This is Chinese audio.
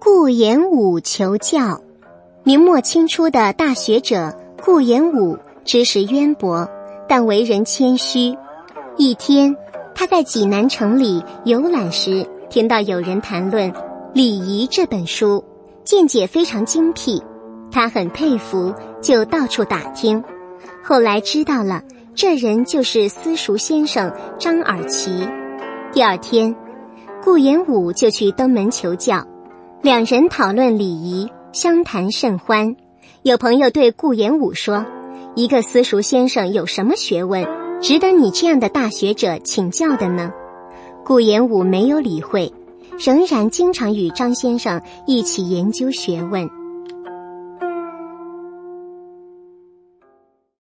顾炎武求教。明末清初的大学者顾炎武知识渊博，但为人谦虚。一天，他在济南城里游览时，听到有人谈论《礼仪》这本书，见解非常精辟，他很佩服，就到处打听。后来知道了，这人就是私塾先生张尔奇。第二天，顾炎武就去登门求教，两人讨论礼仪，相谈甚欢。有朋友对顾炎武说，一个私塾先生有什么学问，值得你这样的大学者请教的呢？顾炎武没有理会，仍然经常与张先生一起研究学问。